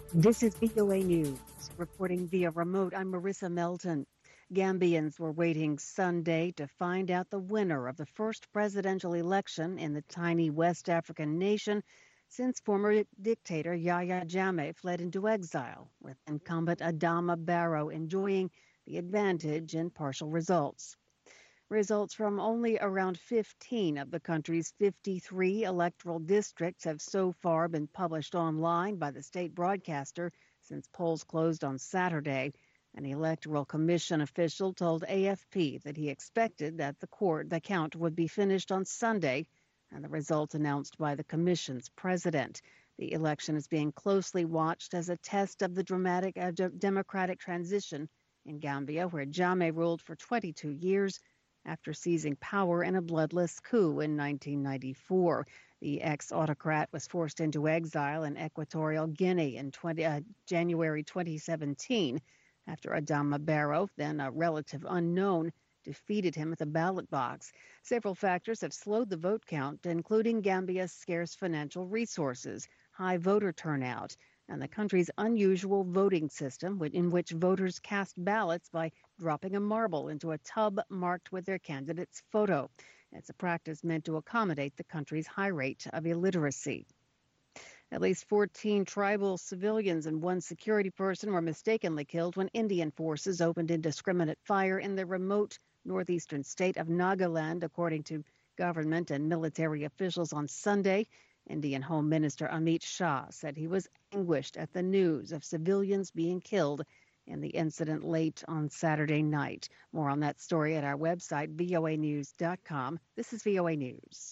This is VOA News. Reporting via remote, I'm Marissa Melton. Gambians were waiting Sunday to find out the winner of the first presidential election in the tiny West African nation since former dictator Yahya Jammeh fled into exile, with incumbent Adama Barrow enjoying the advantage in partial results. Results from only around 15 of the country's 53 electoral districts have so far been published online by the state broadcaster since polls closed on Saturday. An electoral commission official told AFP that he expected that the count would be finished on Sunday, and the results announced by the commission's president. The election is being closely watched as a test of the dramatic democratic transition in Gambia, where Jammeh ruled for 22 years after seizing power in a bloodless coup in 1994. The ex-autocrat was forced into exile in Equatorial Guinea in January 2017 after Adama Barrow, then a relative unknown, defeated him at the ballot box. Several factors have slowed the vote count, including Gambia's scarce financial resources, high voter turnout, and the country's unusual voting system in which voters cast ballots by dropping a marble into a tub marked with their candidate's photo. It's a practice meant to accommodate the country's high rate of illiteracy. At least 14 tribal civilians and one security person were mistakenly killed when Indian forces opened indiscriminate fire in the remote northeastern state of Nagaland, according to government and military officials on Sunday. Indian Home Minister Amit Shah said he was anguished at the news of civilians being killed in the incident late on Saturday night. More on that story at our website, voanews.com. This is VOA News.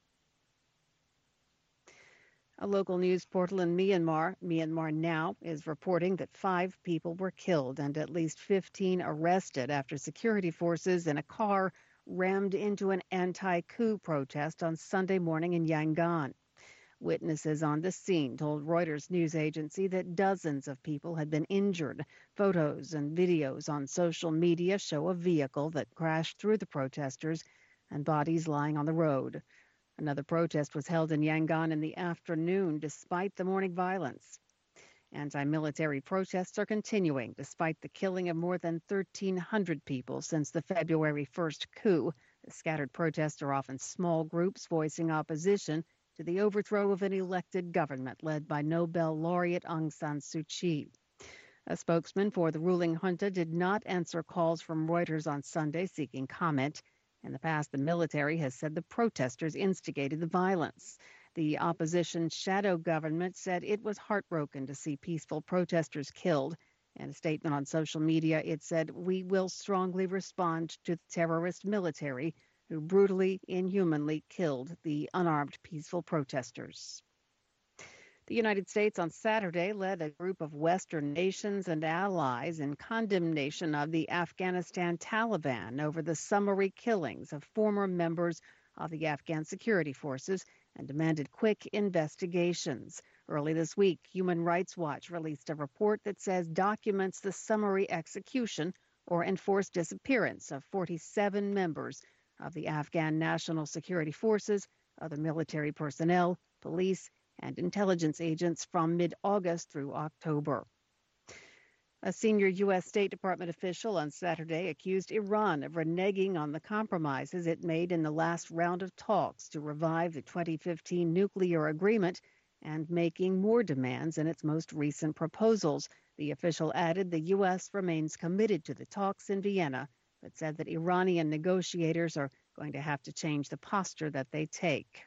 A local news portal in Myanmar Now, is reporting that 5 people were killed and at least 15 arrested after security forces in a car rammed into an anti-coup protest on Sunday morning in Yangon. Witnesses on the scene told Reuters news agency that dozens of people had been injured. Photos and videos on social media show a vehicle that crashed through the protesters and bodies lying on the road. Another protest was held in Yangon in the afternoon despite the morning violence. Anti-military protests are continuing despite the killing of more than 1,300 people since the February 1st coup. The scattered protests are often small groups voicing opposition to the overthrow of an elected government led by Nobel laureate Aung San Suu Kyi. A spokesman for the ruling junta did not answer calls from Reuters on Sunday seeking comment. In the past, the military has said the protesters instigated the violence. The opposition shadow government said it was heartbroken to see peaceful protesters killed. In a statement on social media, it said, "We will strongly respond to the terrorist military who brutally, inhumanly killed the unarmed peaceful protesters." The United States on Saturday led a group of Western nations and allies in condemnation of the Afghanistan Taliban over the summary killings of former members of the Afghan security forces and demanded quick investigations. Early this week, Human Rights Watch released a report that says documents the summary execution or enforced disappearance of 47 members of the Afghan National Security Forces, other military personnel, police, and intelligence agents from mid-August through October. A senior U.S. State Department official on Saturday accused Iran of reneging on the compromises it made in the last round of talks to revive the 2015 nuclear agreement and making more demands in its most recent proposals. The official added the U.S. remains committed to the talks in Vienna, but said that Iranian negotiators are going to have to change the posture that they take.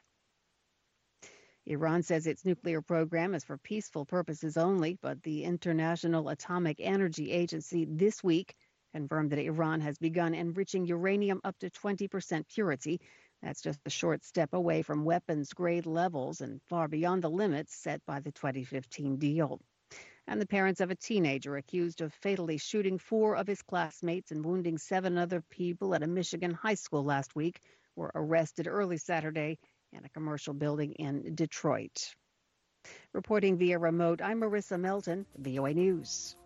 Iran says its nuclear program is for peaceful purposes only, but the International Atomic Energy Agency this week confirmed that Iran has begun enriching uranium up to 20% purity. That's just a short step away from weapons-grade levels and far beyond the limits set by the 2015 deal. And the parents of a teenager accused of fatally shooting 4 of his classmates and wounding 7 other people at a Michigan high school last week were arrested early Saturday in a commercial building in Detroit. Reporting via remote, I'm Marissa Melton, VOA News.